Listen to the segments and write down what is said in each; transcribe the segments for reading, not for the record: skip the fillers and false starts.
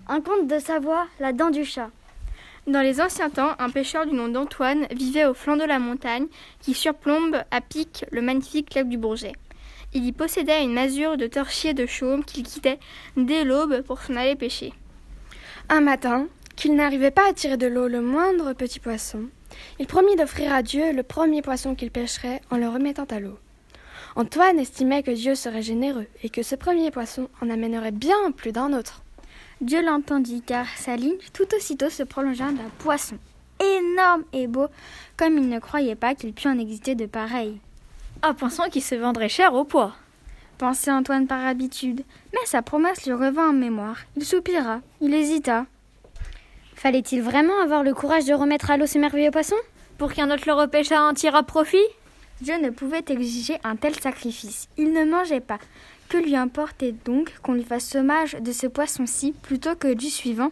Un conte de Savoie, la dent du chat. Dans les anciens temps, un pêcheur du nom d'Antoine vivait au flanc de la montagne qui surplombe à pic le magnifique lac du Bourget. Il y possédait une masure de torchis et de chaume qu'il quittait dès l'aube pour s'en aller pêcher. Un matin, qu'il n'arrivait pas à tirer de l'eau le moindre petit poisson, il promit d'offrir à Dieu le premier poisson qu'il pêcherait en le remettant à l'eau. Antoine estimait que Dieu serait généreux et que ce premier poisson en amènerait bien plus d'un autre. Dieu l'entendit car sa ligne tout aussitôt se prolongea d'un poisson énorme et beau comme il ne croyait pas qu'il pût en exister de pareil. Un poisson qui se vendrait cher au poids, pensait Antoine par habitude, mais sa promesse lui revint en mémoire. Il soupira, il hésita. Fallait-il vraiment avoir le courage de remettre à l'eau ce merveilleux poisson pour qu'un autre le repêche à en tirât profit? Dieu ne pouvait exiger un tel sacrifice. Il ne mangeait pas. Que lui importait donc qu'on lui fasse hommage de ce poisson-ci plutôt que du suivant?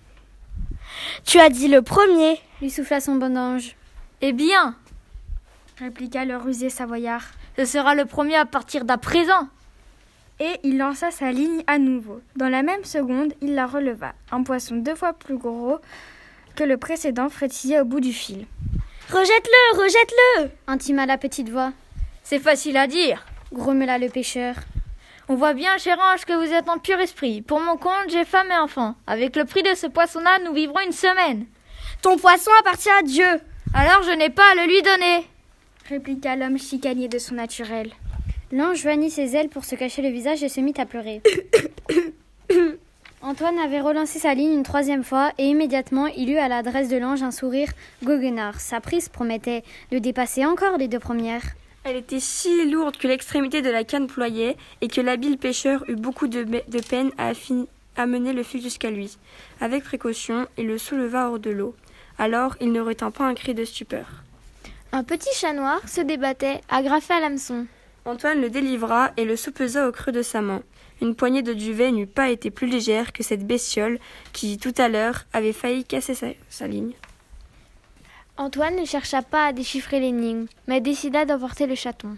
Tu as dit le premier, lui souffla son bon ange. Eh bien, répliqua le rusé savoyard, ce sera le premier à partir d'à présent. Et il lança sa ligne à nouveau. Dans la même seconde, il la releva. Un poisson 2 fois plus gros que le précédent frétillait au bout du fil. Rejette-le, rejette-le, intima la petite voix. C'est facile à dire, grommela le pêcheur. On voit bien, cher ange, que vous êtes en pur esprit. Pour mon compte, j'ai femme et enfant. Avec le prix de ce poisson-là, nous vivrons une semaine. Ton poisson appartient à Dieu. Alors je n'ai pas à le lui donner, répliqua l'homme chicanier de son naturel. L'ange joignit ses ailes pour se cacher le visage et se mit à pleurer. Antoine avait relancé sa ligne une 3e fois et immédiatement il eut à l'adresse de l'ange un sourire goguenard. Sa prise promettait de dépasser encore les 2 premières. Elle était si lourde que l'extrémité de la canne ployait et que l'habile pêcheur eut beaucoup de peine à mener le fil jusqu'à lui. Avec précaution, il le souleva hors de l'eau. Alors, il ne retint pas un cri de stupeur. Un petit chat noir se débattait, agrafé à l'hameçon. Antoine le délivra et le soupesa au creux de sa main. Une poignée de duvet n'eût pas été plus légère que cette bestiole qui, tout à l'heure, avait failli casser sa ligne. Antoine ne chercha pas à déchiffrer l'énigme, mais décida d'emporter le chaton.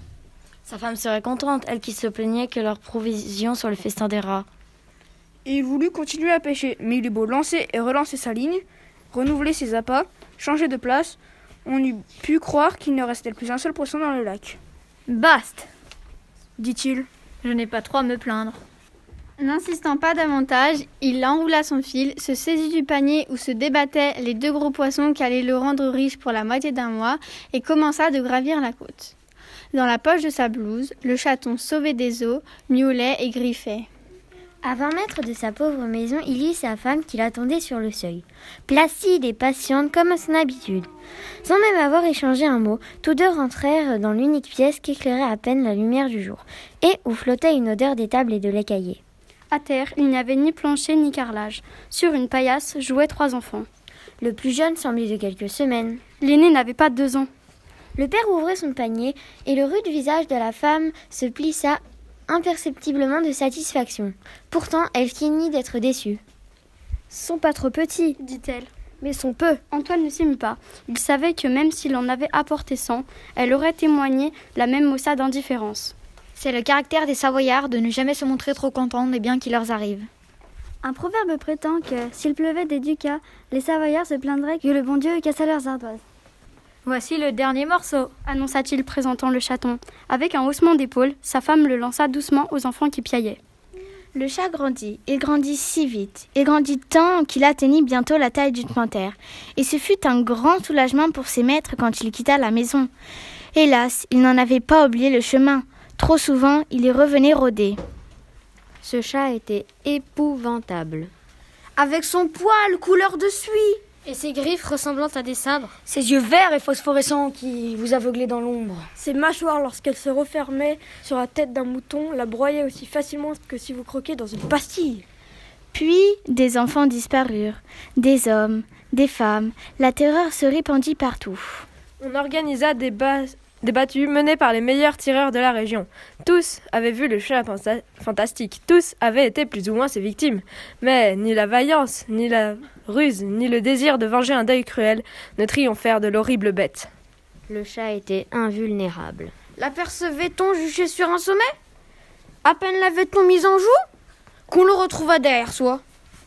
Sa femme serait contente, elle qui se plaignait que leur provision sur le festin des rats. Il voulut continuer à pêcher, mais il eut beau lancer et relancer sa ligne, renouveler ses appâts, changer de place, on eût pu croire qu'il ne restait plus un seul poisson dans le lac. Bast, dit-il. Je n'ai pas trop à me plaindre. N'insistant pas davantage, il enroula son fil, se saisit du panier où se débattaient les 2 gros poissons qui allaient le rendre riche pour la moitié d'un mois et commença de gravir la côte. Dans la poche de sa blouse, le chaton sauvé des eaux miaulait et griffait. À 20 mètres de sa pauvre maison, il y eut sa femme qui l'attendait sur le seuil, placide et patiente comme à son habitude. Sans même avoir échangé un mot, tous deux rentrèrent dans l'unique pièce qu'éclairait à peine la lumière du jour, et où flottait une odeur d'étable et de lait caillé. À terre, il n'y avait ni plancher ni carrelage. Sur une paillasse jouaient 3 enfants. Le plus jeune semblait de quelques semaines. L'aîné n'avait pas 2 ans. Le père ouvrait son panier, et le rude visage de la femme se plissa imperceptiblement de satisfaction. Pourtant, elle feignit d'être déçue. « Sont pas trop petits, dit-elle. Mais sont peu. » Antoine ne s'émut pas. Il savait que même s'il en avait apporté 100, elle aurait témoigné la même maussade d'indifférence. C'est le caractère des Savoyards de ne jamais se montrer trop contents des biens qui leur arrivent. Un proverbe prétend que, s'il pleuvait des ducats, les Savoyards se plaindraient que le bon Dieu cassa leurs ardoises. Voici le dernier morceau, annonça-t-il présentant le chaton. Avec un haussement d'épaule, sa femme le lança doucement aux enfants qui piaillaient. Le chat grandit. Il grandit si vite. Il grandit tant qu'il atteignit bientôt la taille d'une panthère. Et ce fut un grand soulagement pour ses maîtres quand il quitta la maison. Hélas, il n'en avait pas oublié le chemin. Trop souvent, il y revenait rôder. Ce chat était épouvantable. Avec son poil couleur de suie et ses griffes ressemblant à des sabres. Ses yeux verts et phosphorescents qui vous aveuglaient dans l'ombre. Ses mâchoires, lorsqu'elles se refermaient sur la tête d'un mouton, la broyaient aussi facilement que si vous croquiez dans une pastille. Puis, des enfants disparurent, des hommes, des femmes. La terreur se répandit partout. On organisa des battues menées par les meilleurs tireurs de la région. Tous avaient vu le chat fantastique. Tous avaient été plus ou moins ses victimes. Mais ni la vaillance, ni la ruse, ni le désir de venger un deuil cruel ne triomphèrent de l'horrible bête. Le chat était invulnérable. L'apercevait-on juché sur un sommet? À peine l'avait-on mis en joue qu'on le retrouva derrière soi.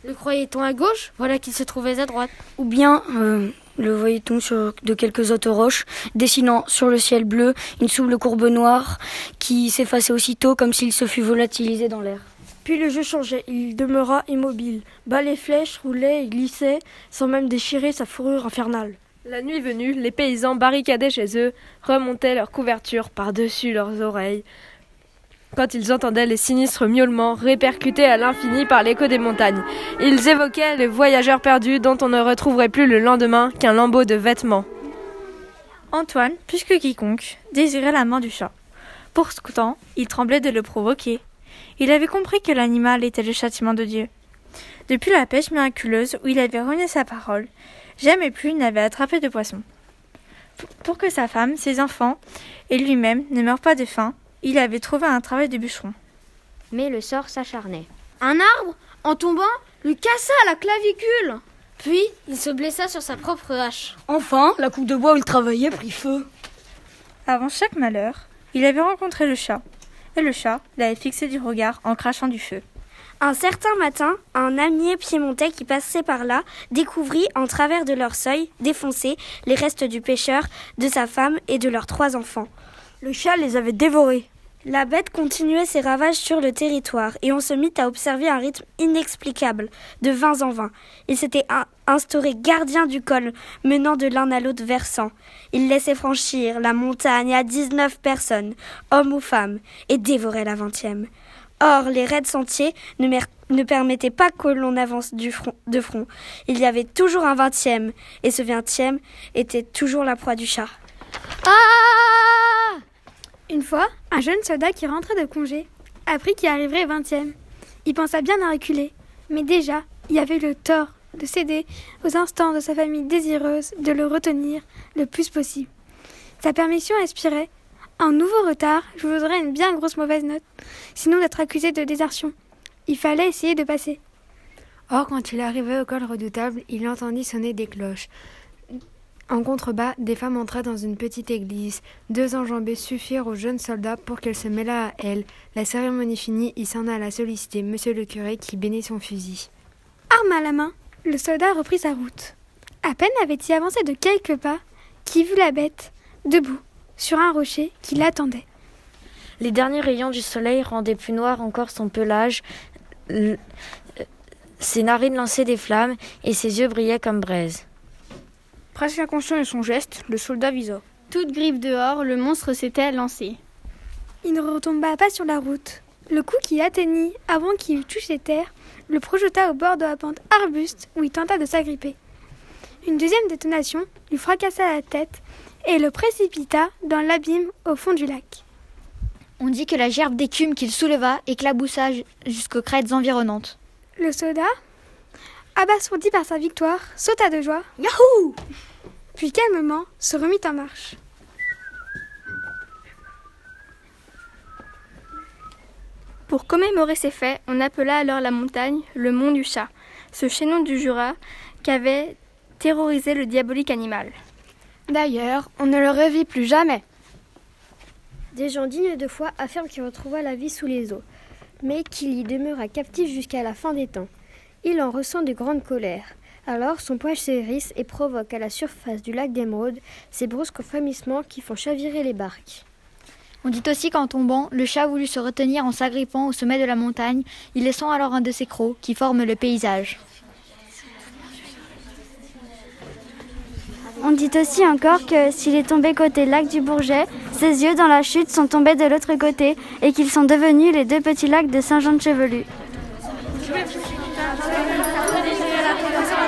Le croyait-on à gauche? Voilà qu'il se trouvait à droite. Ou bien le voyait-on sur de quelques hautes roches, dessinant sur le ciel bleu une souple courbe noire qui s'effaçait aussitôt comme s'il se fût volatilisé dans l'air. Puis le jeu changeait, il demeura immobile. Bas les flèches roulaient et glissaient, sans même déchirer sa fourrure infernale. La nuit venue, les paysans barricadés chez eux remontaient leurs couvertures par-dessus leurs oreilles quand ils entendaient les sinistres miaulements répercutés à l'infini par l'écho des montagnes. Ils évoquaient les voyageurs perdus dont on ne retrouverait plus le lendemain qu'un lambeau de vêtements. Antoine, plus que quiconque, désirait la main du chat. Pourtant, il tremblait de le provoquer. Il avait compris que l'animal était le châtiment de Dieu. Depuis la pêche miraculeuse où il avait renié sa parole, jamais plus il n'avait attrapé de poisson. Pour que sa femme, ses enfants et lui-même ne meurent pas de faim, il avait trouvé un travail de bûcheron. Mais le sort s'acharnait. Un arbre, en tombant, lui cassa la clavicule. Puis, il se blessa sur sa propre hache. Enfin, la coupe de bois où il travaillait prit feu. Avant chaque malheur, il avait rencontré le chat. Et le chat l'avait fixé du regard en crachant du feu. Un certain matin, un amier piémontais qui passait par là découvrit, en travers de leur seuil, défoncé, les restes du pêcheur, de sa femme et de leurs 3 enfants. Le chat les avait dévorés. La bête continuait ses ravages sur le territoire et on se mit à observer un rythme inexplicable, de 20 en 20. Il s'était instauré gardien du col, menant de l'un à l'autre versant. Il laissait franchir la montagne à 19 personnes, hommes ou femmes, et dévorait la 20e. Or, les raids sentiers ne permettaient pas que l'on avance de front. Il y avait toujours un 20e, et ce 20e était toujours la proie du chat. Ah! Une fois, un jeune soldat qui rentrait de congé apprit qu'il arriverait 20e. Il pensa bien à reculer, mais déjà, il avait le tort de céder aux instances de sa famille désireuse de le retenir le plus possible. Sa permission expirait. Un nouveau retard, je voudrais une bien grosse mauvaise note, sinon d'être accusé de désertion. Il fallait essayer de passer. Or, quand il arrivait au col redoutable, il entendit sonner des cloches. En contrebas, des femmes entraient dans une petite église. 2 enjambées suffirent au jeune soldat pour qu'elle se mêlât à elle. La cérémonie finie, il s'en alla solliciter monsieur le curé qui bénit son fusil. Arme à la main, le soldat reprit sa route. À peine avait-il avancé de quelques pas qu'il vit la bête, debout, sur un rocher qui l'attendait. Les derniers rayons du soleil rendaient plus noir encore son pelage. Ses narines lançaient des flammes et ses yeux brillaient comme braise. Presque inconscient de son geste, le soldat visa. Toute griffe dehors, le monstre s'était lancé. Il ne retomba pas sur la route. Le coup qu'il atteignit avant qu'il eût touché terre le projeta au bord de la pente arbuste où il tenta de s'agripper. Une deuxième détonation lui fracassa la tête et le précipita dans l'abîme au fond du lac. On dit que la gerbe d'écume qu'il souleva éclaboussa jusqu'aux crêtes environnantes. Le soldat, abasourdi par sa victoire, sauta de joie. Yahoo! Puis calmement se remit en marche. Pour commémorer ces faits, on appela alors la montagne le Mont du Chat, ce chaînon du Jura qu'avait terrorisé le diabolique animal. D'ailleurs, on ne le revit plus jamais. Des gens dignes de foi affirment qu'il retrouva la vie sous les eaux, mais qu'il y demeura captif jusqu'à la fin des temps. Il en ressent de grandes colères. Alors son poil s'hérisse et provoque à la surface du lac d'Émeraude ces brusques frémissements qui font chavirer les barques. On dit aussi qu'en tombant, le chat voulut se retenir en s'agrippant au sommet de la montagne, y laissant alors un de ses crocs qui forme le paysage. On dit aussi encore que s'il est tombé côté lac du Bourget, ses yeux dans la chute sont tombés de l'autre côté et qu'ils sont devenus les 2 petits lacs de Saint-Jean-de-Chevelu.